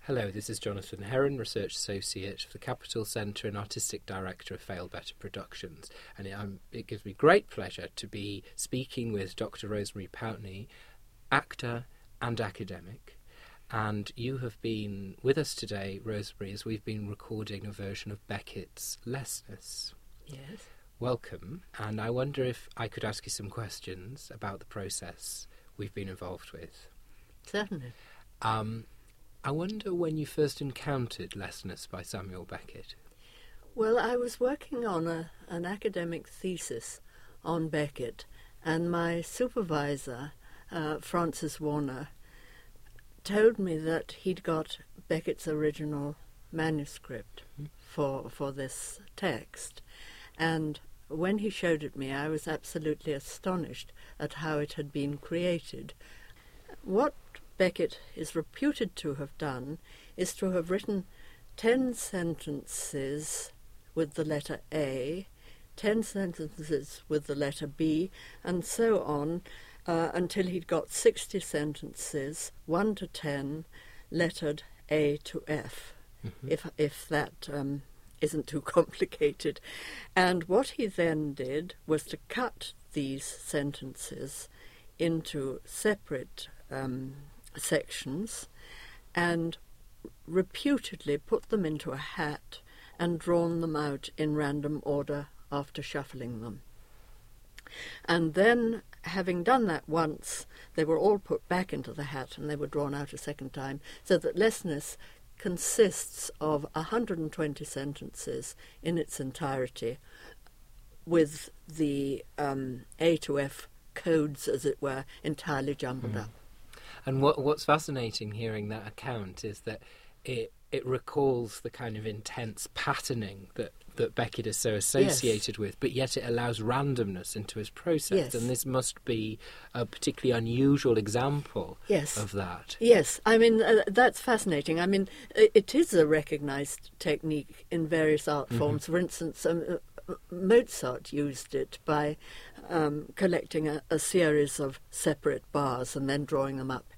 Hello, this is Jonathan Heron, Research Associate for the Capital Centre and Artistic Director of Fail Better Productions. And it gives me great pleasure to be speaking with Dr. Rosemary Poutney, actor and academic. And you have been with us today, Rosemary, as we've been recording a version of Beckett's Lessness. Yes. Welcome. And I wonder if I could ask you some questions about the process we've been involved with. Certainly. I wonder when you first encountered Lessness by Samuel Beckett. Well, I was working on an academic thesis on Beckett, and my supervisor, Francis Warner, told me that he'd got Beckett's original manuscript for this text. And when he showed it me, I was absolutely astonished at how it had been created. What Beckett is reputed to have done is to have written 10 sentences with the letter A, 10 sentences with the letter B, and so on, until he'd got 60 sentences, 1 to 10, lettered A to F, if that isn't too complicated. And what he then did was to cut these sentences into separate sections and reputedly put them into a hat and drawn them out in random order after shuffling them. And then, having done that once, they were all put back into the hat and they were drawn out a second time, so that Lessness consists of 120 sentences in its entirety, with the A to F codes, as it were, entirely jumbled up. And what's fascinating hearing that account is that it recalls the kind of intense patterning that Beckett is so associated with, but yet it allows randomness into his process. Yes. And this must be a particularly unusual example of that. Yes, I mean, that's fascinating. I mean, it is a recognised technique in various art forms. For instance, Mozart used it by collecting a series of separate bars and then drawing them out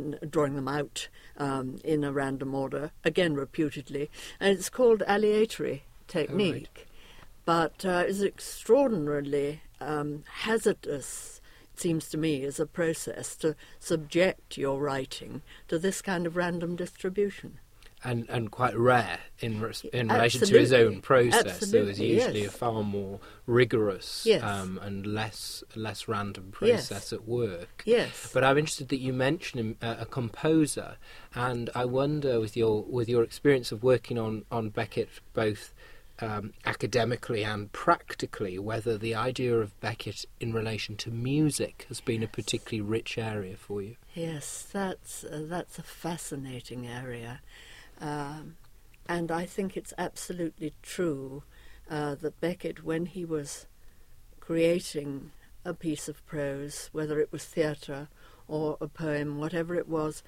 in a random order, again reputedly, and it's called aleatory technique. But it's extraordinarily hazardous, it seems to me, as a process to subject your writing to this kind of random distribution. And quite rare in relation to his own process. Absolutely, There was usually a far more rigorous and less random process at work. Yes. But I'm interested that you mentioned a composer, and I wonder, with your experience of working on Beckett both academically and practically, whether the idea of Beckett in relation to music has been a particularly rich area for you. Yes, that's a fascinating area. And I think it's absolutely true that Beckett, when he was creating a piece of prose, whether it was theatre or a poem, whatever it was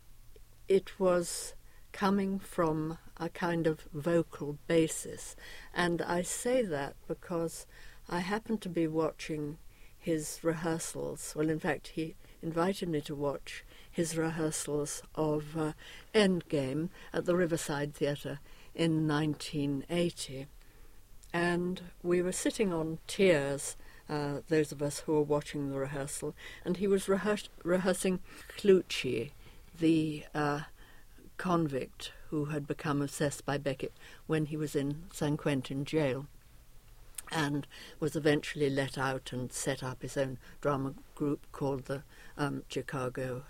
coming from a kind of vocal basis. And I say that because I happened to be watching his rehearsals. Well, in fact, he invited me to watch his rehearsals of Endgame at the Riverside Theatre in 1980. And we were sitting on tiers, those of us who were watching the rehearsal, and he was rehearsing Clouthier, the convict who had become obsessed by Beckett when he was in San Quentin jail, and was eventually let out and set up his own drama group called the Chicago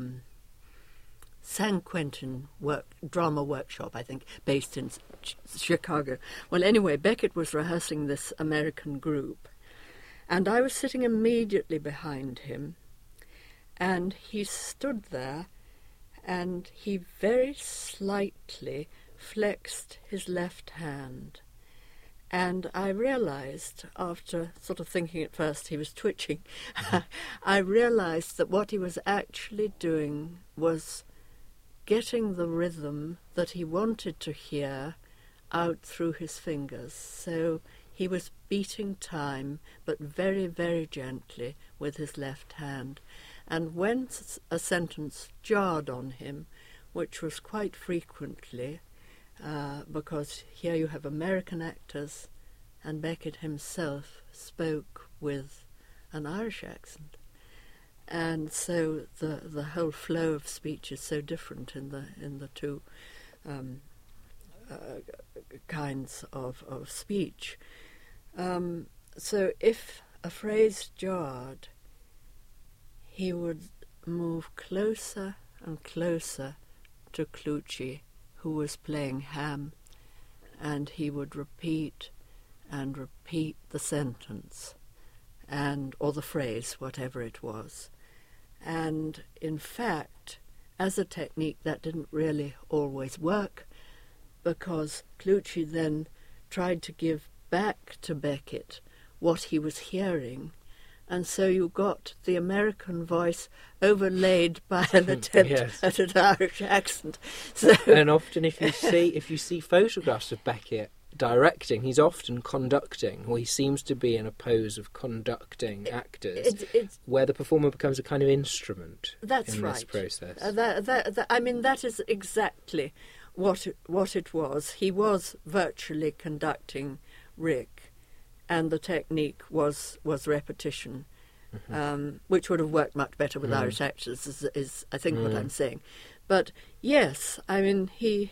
San Quentin Drama Workshop, I think, based in Chicago. Well, anyway, Beckett was rehearsing this American group, and I was sitting immediately behind him, and he stood there, and he very slightly flexed his left hand. And I realized, after sort of thinking at first he was twitching, I realized that what he was actually doing was getting the rhythm that he wanted to hear out through his fingers. So he was beating time, but very, very gently with his left hand. And when a sentence jarred on him, which was quite frequently, because here you have American actors, and Beckett himself spoke with an Irish accent. And so the whole flow of speech is so different in the two kinds of speech. So if a phrase jarred, he would move closer and closer to Clucci, who was playing Ham, and he would repeat and repeat the sentence, or the phrase, whatever it was. And in fact, as a technique, that didn't really always work, because Clucci then tried to give back to Beckett what he was hearing, and so you got the American voice overlaid by an attempt Yes. at an Irish accent. So, And often, if you see photographs of Beckett directing, he's often conducting, or he seems to be in a pose of conducting actors, where the performer becomes a kind of instrument that's in right. this process. I mean, that is exactly what it was. He was virtually conducting Rick, and the technique was repetition, which would have worked much better with Irish actors, is I think what I'm saying. But yes, I mean,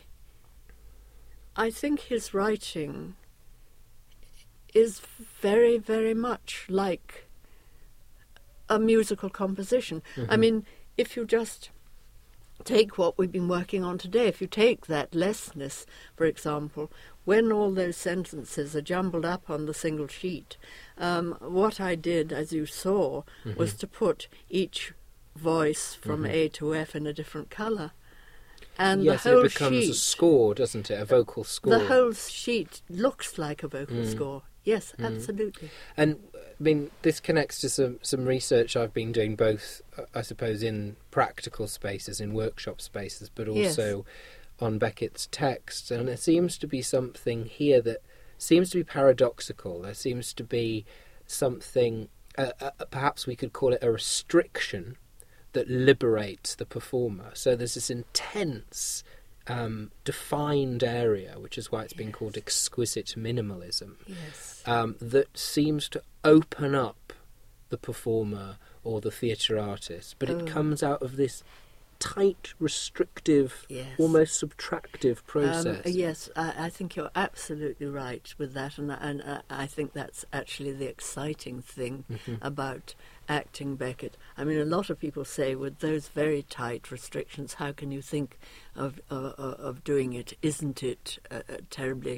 I think his writing is very, very much like a musical composition. I mean, if you just take what we've been working on today, if you take that lessness, for example, when all those sentences are jumbled up on the single sheet, what I did, as you saw, was to put each voice from A to F in a different colour. And yes, the whole it becomes sheet, a score, doesn't it? A vocal score. the whole sheet looks like a vocal score. Yes, absolutely. And I mean, this connects to some research I've been doing, both, I suppose, in practical spaces, in workshop spaces, but also on Beckett's text. And there seems to be something here that seems to be paradoxical. There seems to be something, perhaps we could call it a restriction, that liberates the performer. So there's this intense, defined area, which is why it's been called exquisite minimalism, that seems to open up the performer or the theatre artist, but it comes out of this tight, restrictive, almost subtractive process. Yes, I think you're absolutely right with that, and I think that's actually the exciting thing about acting Beckett. I mean, a lot of people say, with those very tight restrictions, how can you think of doing it? Isn't it terribly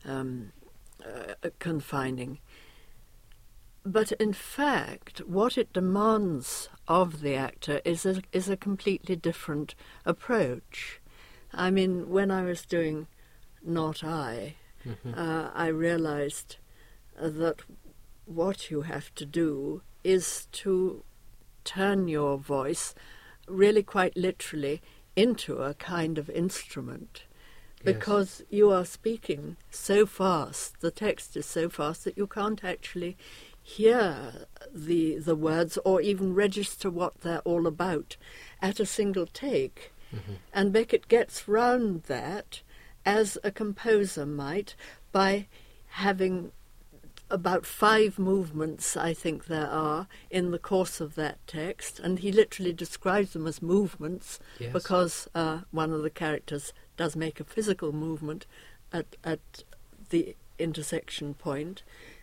confining? But in fact, what it demands of the actor is a completely different approach. I mean, when I was doing Not I, I realized that what you have to do is to turn your voice really quite literally into a kind of instrument, because you are speaking so fast, the text is so fast that you can't actually hear the words or even register what they're all about at a single take. And Beckett gets round that, as a composer might, by having about 5 movements, I think there are, in the course of that text, and he literally describes them as movements, because one of the characters does make a physical movement at the intersection point.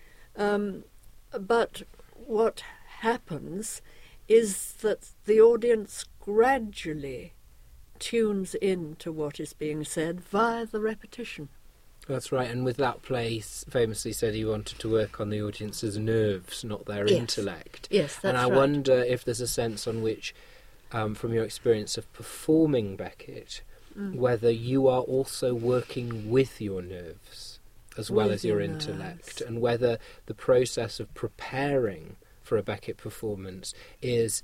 But what happens is that the audience gradually tunes in to what is being said via the repetition. That's right, and with that play, famously said he wanted to work on the audience's nerves, not their intellect. Yes, that's and I right. wonder if there's a sense on which, from your experience of performing Beckett, whether you are also working with your nerves as well as your intellect, and whether the process of preparing for a Beckett performance is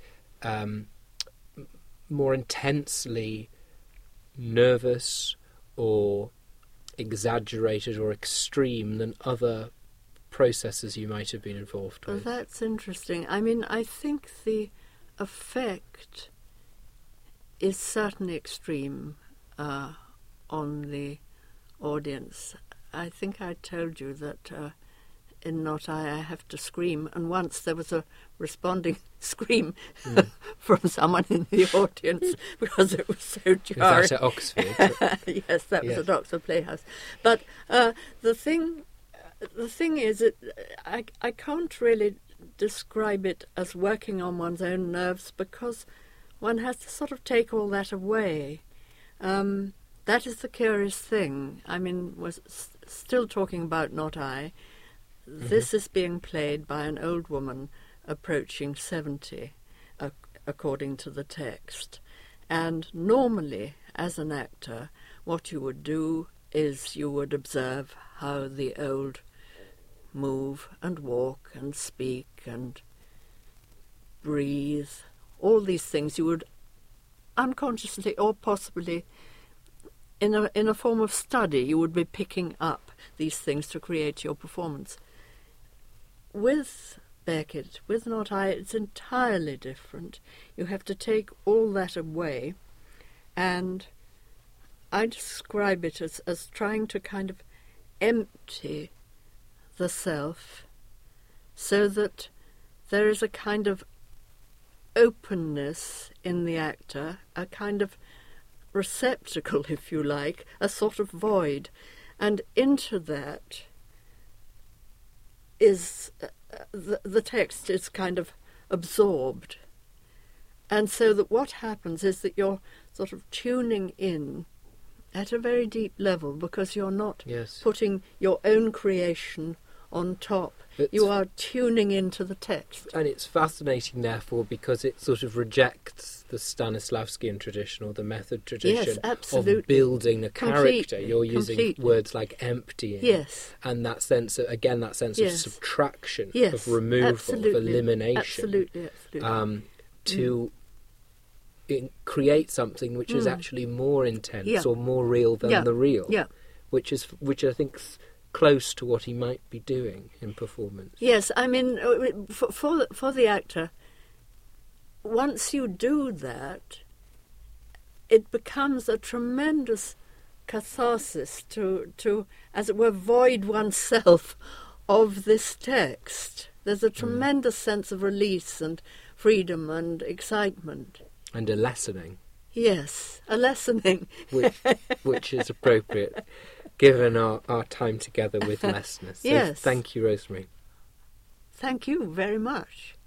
more intensely nervous or exaggerated or extreme than other processes you might have been involved with. Well, that's interesting. I mean, I think the effect is certainly extreme. on the audience. I think I told you that in Not I have to scream, and once there was a responding scream from someone in the audience because it was so jarring. Was that at Oxford? Yes, that was at Oxford Playhouse. But the thing is, I can't really describe it as working on one's own nerves, because one has to sort of take all that away. That is the curious thing. I mean, we're still talking about Not I. This is being played by an old woman approaching 70, according to the text. And normally, as an actor, what you would do is you would observe how the old move and walk and speak and breathe. All these things you would unconsciously or possibly in a form of study, you would be picking up these things to create your performance. With Beckett, with Not I, it's entirely different. You have to take all that away, and I describe it as trying to kind of empty the self so that there is a kind of openness in the actor, a kind of receptacle, if you like, a sort of void, and into that is the text is kind of absorbed. And so that what happens is that you're sort of tuning in at a very deep level, because you're not putting your own creation on top. You are tuning into the text. And it's fascinating, therefore, because it sort of rejects the Stanislavskian tradition or the method tradition of building a character. You're using words like emptying. Yes. And that sense of, again, that sense of subtraction, of removal, of elimination. To create something which is actually more intense or more real than the real. Which I think close to what he might be doing in performance. Yes, I mean, for the actor, once you do that, it becomes a tremendous catharsis to, as it were, void oneself of this text. There's a tremendous sense of release and freedom and excitement. And a lessening. Yes, a lessening. which is appropriate, given our time together with Lessness. So yes. Thank you, Rosemary. Thank you very much.